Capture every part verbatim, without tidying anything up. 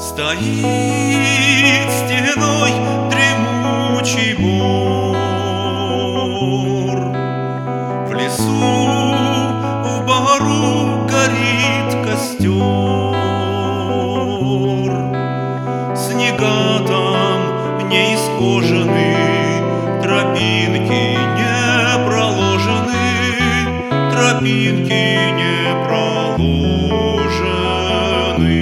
Стоит стеной дремучий бор. В лесу, в бару горит костер. Снега там не исхожены, тропинки не проложены, тропинки не проложены.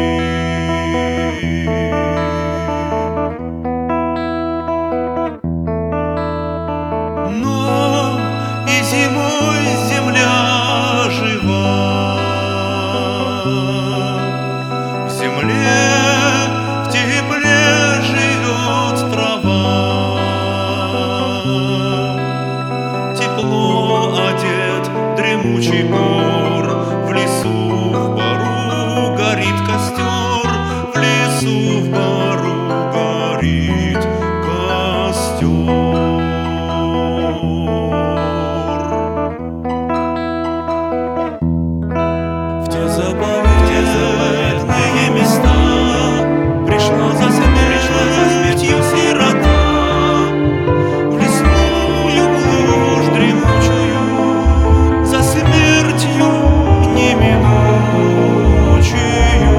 Но и зимой земля жива, в земле в тепле живет трава. Тепло одет дремучий бор, в лесу в бару горит костер, в лесу в бару горит костер. В те заповедные места пришла за смертью сирота, в лесную глушь дремучую, за смертью неминучую.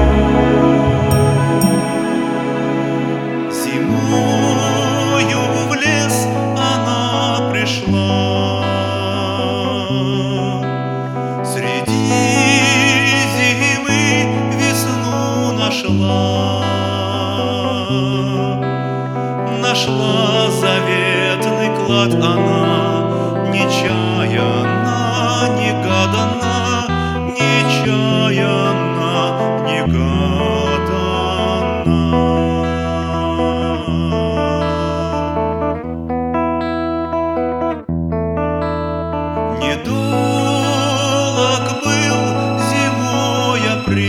Зимою в лес она пришла, среди зимы весну нашла. Нашла заветный клад она, нечаянно, негаданно, нечаянно, негаданно. Недолог был зимой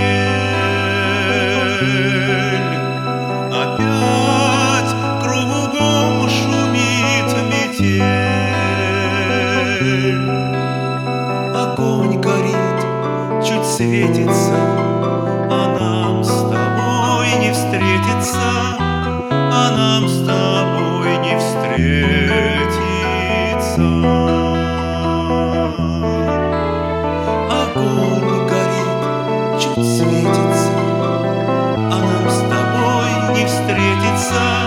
апрель, опять кругом шумит метель. Огонь горит, чуть светится, а нам с тобой не встретиться, а нам с тобой не встретиться. Огонь горит, чуть светится, а нам с тобой не встретиться.